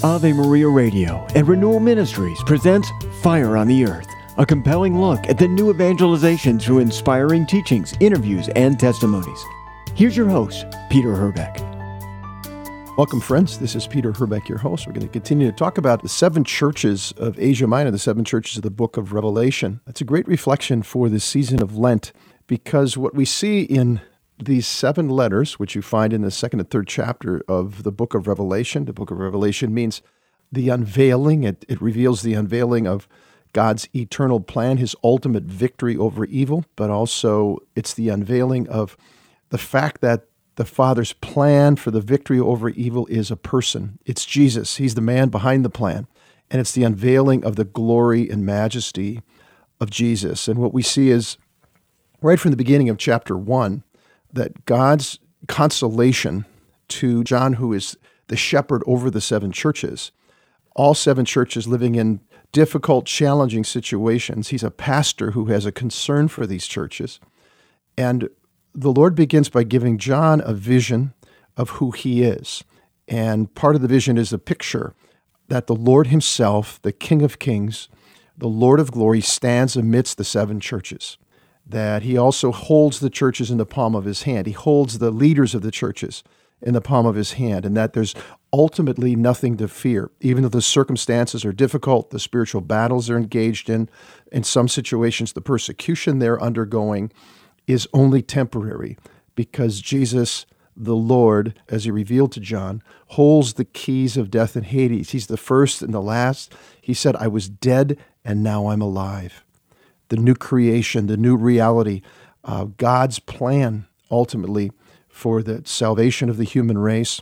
Ave Maria Radio and Renewal Ministries presents Fire on the Earth, a compelling look at the new evangelization through inspiring teachings, interviews, and testimonies. Here's your host, Peter Herbeck. Welcome, friends. This is Peter Herbeck, your host. We're going to continue to talk about the seven churches of Asia Minor, the seven churches of the book of Revelation. It's a great reflection for this season of Lent, because what we see in these seven letters, which you find in the second and third chapter of the book of Revelation. The book of Revelation means the unveiling. It reveals the unveiling of God's eternal plan, his ultimate victory over evil, but also it's the unveiling of the fact that the Father's plan for the victory over evil is a person. It's Jesus. He's the man behind the plan. And it's the unveiling of the glory and majesty of Jesus. And what we see is, right from the beginning of chapter 1, that God's consolation to John, who is the shepherd over the seven churches, all seven churches living in difficult, challenging situations. He's a pastor who has a concern for these churches. And the Lord begins by giving John a vision of who he is. And part of the vision is a picture that the Lord himself, the King of Kings, the Lord of glory, stands amidst the seven churches. That he also holds the churches in the palm of his hand. He holds the leaders of the churches in the palm of his hand, and that there's ultimately nothing to fear. Even though the circumstances are difficult, the spiritual battles they're engaged in some situations, the persecution they're undergoing is only temporary, because Jesus, the Lord, as he revealed to John, holds the keys of death and Hades. He's the first and the last. He said, I was dead, and now I'm alive. The new creation, the new reality, God's plan ultimately for the salvation of the human race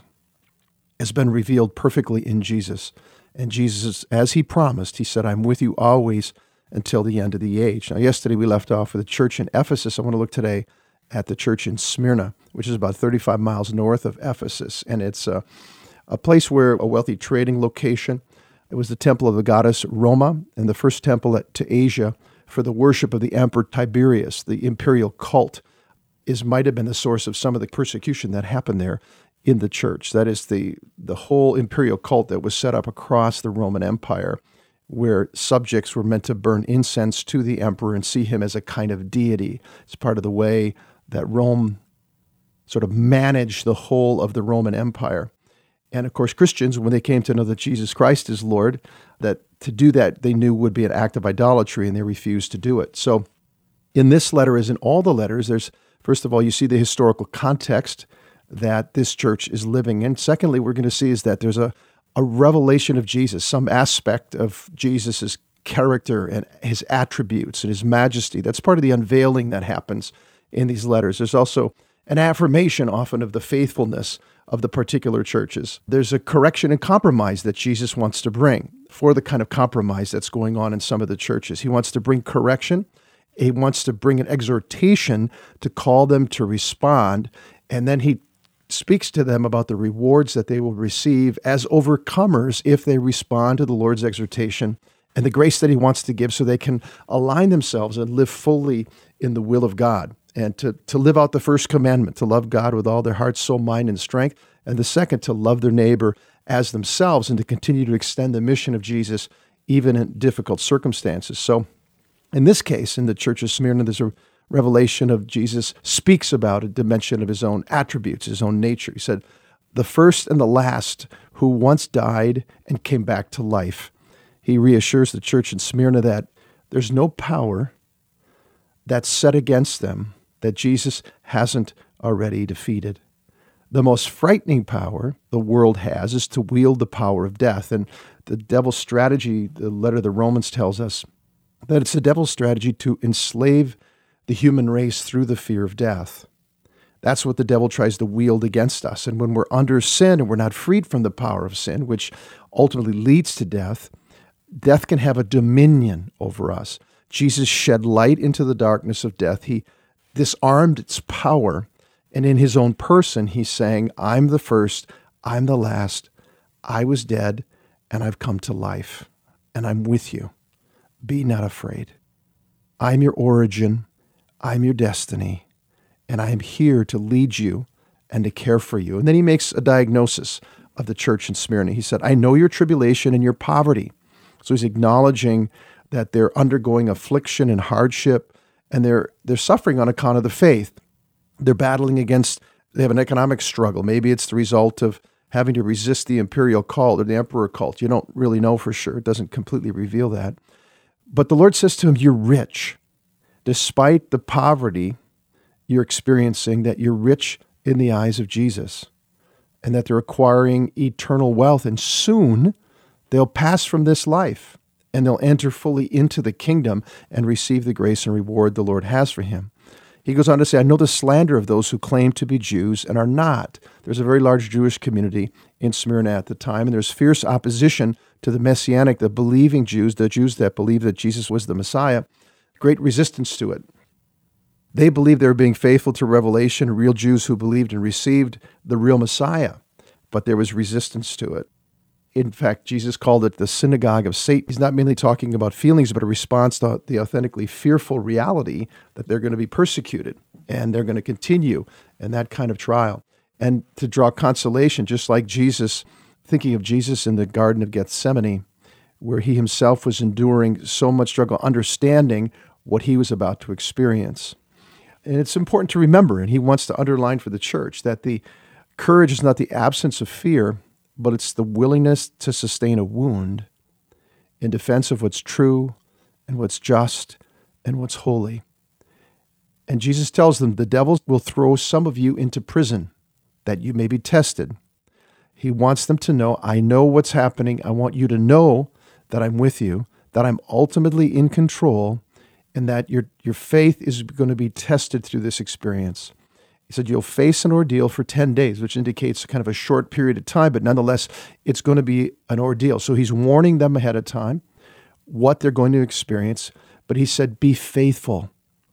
has been revealed perfectly in Jesus. And Jesus, as he promised, he said, I'm with you always until the end of the age. Now, yesterday we left off with the church in Ephesus. I want to look today at the church in Smyrna, which is about 35 miles north of Ephesus. And it's a place where a wealthy trading location. It was the temple of the goddess Roma, and the first temple to Asia for the worship of the Emperor Tiberius. The imperial cult might have been the source of some of the persecution that happened there in the church. That is the whole imperial cult that was set up across the Roman Empire, where subjects were meant to burn incense to the emperor and see him as a kind of deity. It's part of the way that Rome sort of managed the whole of the Roman Empire. And of course, Christians, when they came to know that Jesus Christ is Lord, that to do that they knew would be an act of idolatry, and they refused to do it. So in this letter, as in all the letters, there's, first of all, you see the historical context that this church is living in. Secondly, we're going to see is that there's a revelation of Jesus, some aspect of Jesus's character and his attributes and his majesty. That's part of the unveiling that happens in these letters. There's also an affirmation often of the faithfulness of the particular churches. There's a correction and compromise that Jesus wants to bring for the kind of compromise that's going on in some of the churches. He wants to bring correction. He wants to bring an exhortation to call them to respond. And then he speaks to them about the rewards that they will receive as overcomers if they respond to the Lord's exhortation and the grace that he wants to give so they can align themselves and live fully in the will of God. And to live out the first commandment, to love God with all their heart, soul, mind, and strength. And the second, to love their neighbor as themselves and to continue to extend the mission of Jesus even in difficult circumstances. So in this case, in the church of Smyrna, there's a revelation of Jesus speaks about a dimension of his own attributes, his own nature. He said, the first and the last who once died and came back to life. He reassures the church in Smyrna that there's no power that's set against them that Jesus hasn't already defeated. The most frightening power the world has is to wield the power of death. And the devil's strategy, the letter of the Romans tells us that it's the devil's strategy to enslave the human race through the fear of death. That's what the devil tries to wield against us. And when we're under sin and we're not freed from the power of sin, which ultimately leads to death, death can have a dominion over us. Jesus shed light into the darkness of death. He disarmed its power. And in his own person, he's saying, I'm the first, I'm the last. I was dead, and I've come to life, and I'm with you. Be not afraid. I'm your origin. I'm your destiny. And I am here to lead you and to care for you. And then he makes a diagnosis of the church in Smyrna. He said, I know your tribulation and your poverty. So he's acknowledging that they're undergoing affliction and hardship, and they're suffering on account of the faith. They're battling against, they have an economic struggle. Maybe it's the result of having to resist the imperial cult or the emperor cult. You don't really know for sure. It doesn't completely reveal that. But the Lord says to him, you're rich. Despite the poverty you're experiencing, that you're rich in the eyes of Jesus, and that they're acquiring eternal wealth. And soon they'll pass from this life, and they'll enter fully into the kingdom and receive the grace and reward the Lord has for him. He goes on to say, I know the slander of those who claim to be Jews and are not. There's a very large Jewish community in Smyrna at the time, and there's fierce opposition to the Messianic, the believing Jews, the Jews that believe that Jesus was the Messiah, great resistance to it. They believed they were being faithful to Revelation, real Jews who believed and received the real Messiah, but there was resistance to it. In fact, Jesus called it the synagogue of Satan. He's not merely talking about feelings, but a response to the authentically fearful reality that they're going to be persecuted and they're going to continue in that kind of trial. And to draw consolation, just like Jesus, thinking of Jesus in the Garden of Gethsemane, where he himself was enduring so much struggle, understanding what he was about to experience. And it's important to remember, and he wants to underline for the church, that the courage is not the absence of fear, but it's the willingness to sustain a wound in defense of what's true and what's just and what's holy. And Jesus tells them, the devil will throw some of you into prison that you may be tested. He wants them to know, I know what's happening. I want you to know that I'm with you, that I'm ultimately in control, and that your faith is going to be tested through this experience. He said, you'll face an ordeal for 10 days, which indicates kind of a short period of time, but nonetheless, it's going to be an ordeal. So he's warning them ahead of time what they're going to experience. But he said, be faithful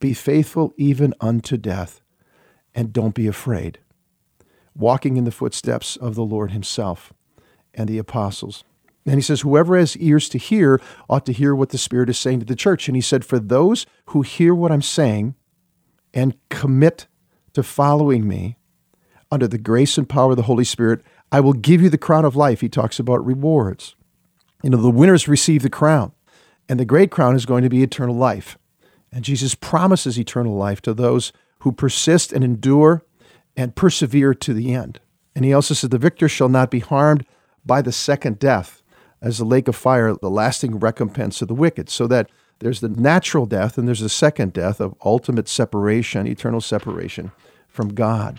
even unto death, and don't be afraid. Walking in the footsteps of the Lord himself and the apostles. And he says, whoever has ears to hear ought to hear what the Spirit is saying to the church. And he said, for those who hear what I'm saying and commit to following me under the grace and power of the Holy Spirit, I will give you the crown of life. He talks about rewards. The winners receive the crown, and the great crown is going to be eternal life. And Jesus promises eternal life to those who persist and endure and persevere to the end. And he also says, the victor shall not be harmed by the second death, as the lake of fire, the lasting recompense of the wicked. So that there's the natural death and there's the second death of ultimate separation, eternal separation from God.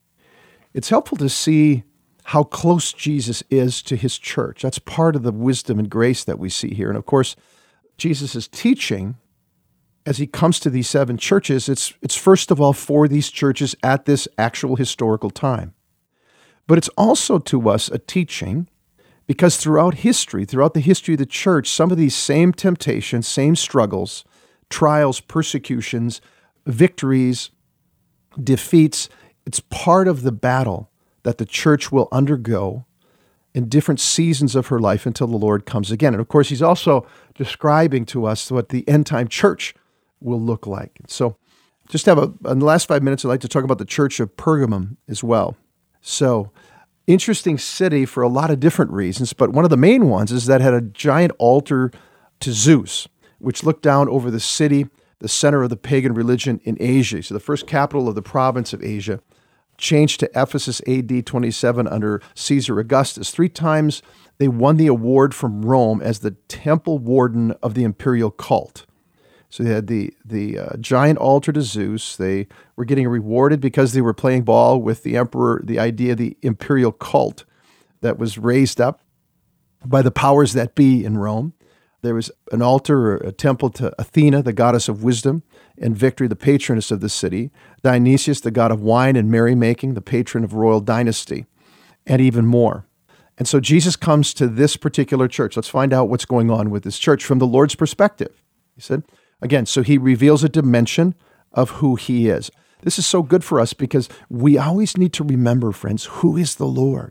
It's helpful to see how close Jesus is to his church. That's part of the wisdom and grace that we see here. And of course, Jesus' teaching, as he comes to these 7 churches, it's first of all for these churches at this actual historical time. But it's also to us a teaching because throughout the history of the church, some of these same temptations, same struggles, trials, persecutions, victories, defeats, it's part of the battle that the church will undergo in different seasons of her life until the Lord comes again. And of course, he's also describing to us what the end-time church will look like. So just in the last 5 minutes, I'd like to talk about the church of Pergamum as well. So interesting city for a lot of different reasons, but one of the main ones is that it had a giant altar to Zeus, which looked down over the city, the center of the pagan religion in Asia. So the first capital of the province of Asia, changed to Ephesus AD 27 under Caesar Augustus. 3 times they won the award from Rome as the temple warden of the imperial cult. So they had the giant altar to Zeus. They were getting rewarded because they were playing ball with the emperor, the idea of the imperial cult that was raised up by the powers that be in Rome. There was an altar or a temple to Athena, the goddess of wisdom and victory, the patroness of the city. Dionysius, the god of wine and merrymaking, the patron of royal dynasty, and even more. And so Jesus comes to this particular church. Let's find out what's going on with this church from the Lord's perspective. He said, again, so he reveals a dimension of who he is. This is so good for us because we always need to remember, friends, who is the Lord.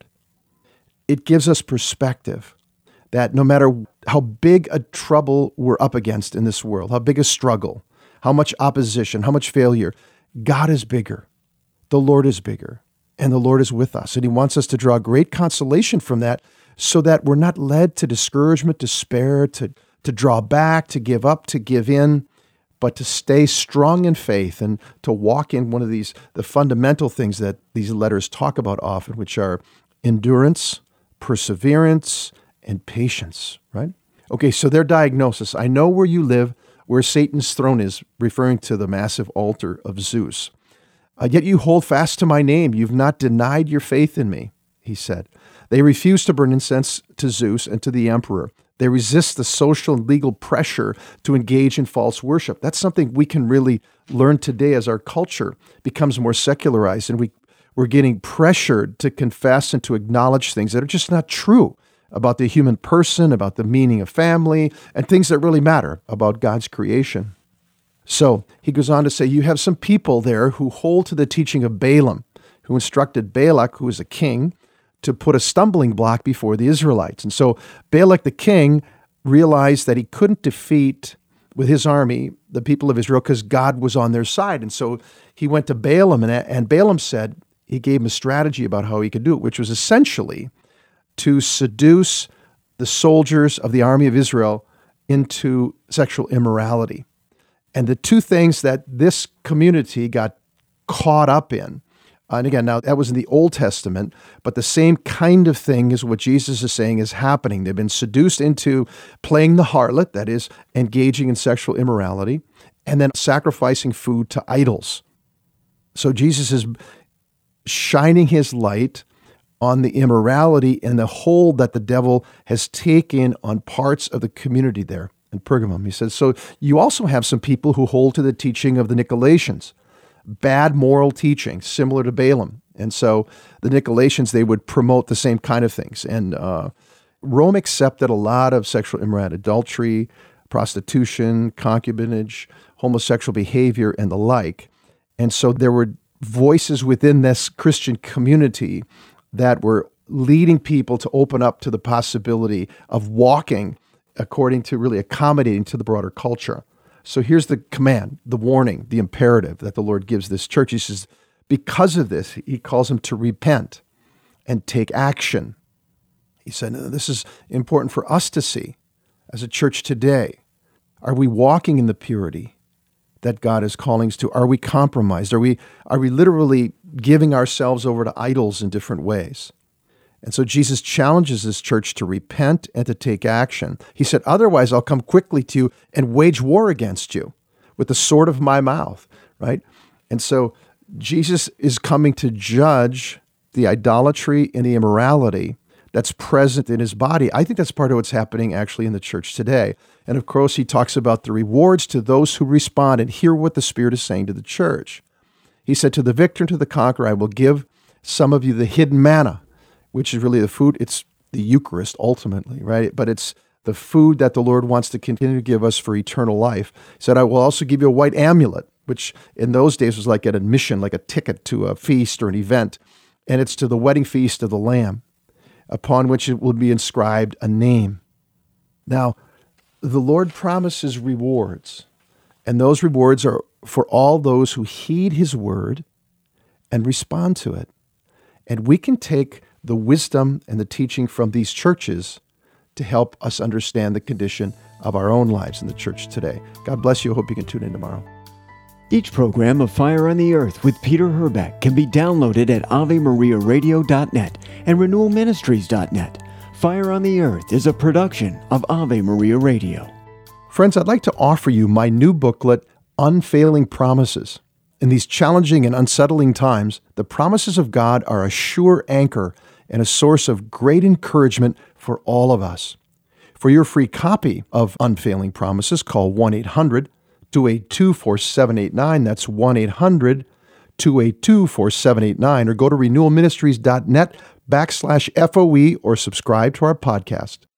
It gives us perspective that no matter how big a trouble we're up against in this world, how big a struggle, how much opposition, how much failure, God is bigger. The Lord is bigger. and the Lord is with us. And he wants us to draw great consolation from that so that we're not led to discouragement, despair, to draw back, to give up, to give in, but to stay strong in faith and to walk in one of the fundamental things that these letters talk about often, which are endurance, perseverance, and patience, right? Okay, so their diagnosis: I know where you live, where Satan's throne is, referring to the massive altar of Zeus. Yet you hold fast to my name. You've not denied your faith in me, he said. They refuse to burn incense to Zeus and to the emperor. They resist the social and legal pressure to engage in false worship. That's something we can really learn today as our culture becomes more secularized, and we're getting pressured to confess and to acknowledge things that are just not true about the human person, about the meaning of family, and things that really matter about God's creation. So he goes on to say, you have some people there who hold to the teaching of Balaam, who instructed Balak, who is a king, to put a stumbling block before the Israelites. And so Balak the king realized that he couldn't defeat with his army the people of Israel because God was on their side. And so he went to Balaam, and Balaam said, he gave him a strategy about how he could do it, which was essentially to seduce the soldiers of the army of Israel into sexual immorality. And the two things that this community got caught up in, and again, now that was in the Old Testament, but the same kind of thing is what Jesus is saying is happening. They've been seduced into playing the harlot, that is, engaging in sexual immorality, and then sacrificing food to idols. So Jesus is shining his light on the immorality and the hold that the devil has taken on parts of the community there in Pergamum. He says, so you also have some people who hold to the teaching of the Nicolaitans, bad moral teaching, similar to Balaam. And so the Nicolaitans, they would promote the same kind of things. And Rome accepted a lot of sexual immorality, adultery, prostitution, concubinage, homosexual behavior, and the like. And so there were voices within this Christian community that were leading people to open up to the possibility of walking according to really accommodating to the broader culture. So here's the command, the warning, the imperative that the Lord gives this church. He says, because of this, he calls them to repent and take action. He said, this is important for us to see as a church today. Are we walking in the purity that God is calling us to? Are we compromised? Are we literally giving ourselves over to idols in different ways? And so Jesus challenges his church to repent and to take action. He said, otherwise I'll come quickly to you and wage war against you with the sword of my mouth, right? And so Jesus is coming to judge the idolatry and the immorality that's present in his body. I think that's part of what's happening actually in the church today. And of course, he talks about the rewards to those who respond and hear what the Spirit is saying to the church. He said, to the victor and to the conqueror, I will give some of you the hidden manna, which is really the food. It's the Eucharist ultimately, right? But it's the food that the Lord wants to continue to give us for eternal life. He said, I will also give you a white amulet, which in those days was like an admission, like a ticket to a feast or an event. And it's to the wedding feast of the Lamb, upon which it will be inscribed a name. Now, the Lord promises rewards, and those rewards are for all those who heed his word and respond to it. And we can take the wisdom and the teaching from these churches to help us understand the condition of our own lives in the church today. God bless you. I hope you can tune in tomorrow. Each program of Fire on the Earth with Peter Herbeck can be downloaded at AveMariaRadio.net and RenewalMinistries.net. Fire on the Earth is a production of Ave Maria Radio. Friends, I'd like to offer you my new booklet, Unfailing Promises. In these challenging and unsettling times, the promises of God are a sure anchor and a source of great encouragement for all of us. For your free copy of Unfailing Promises, call 1-800-282-4789. That's 1-800-282-4789, or go to renewalministries.net/FOE or subscribe to our podcast.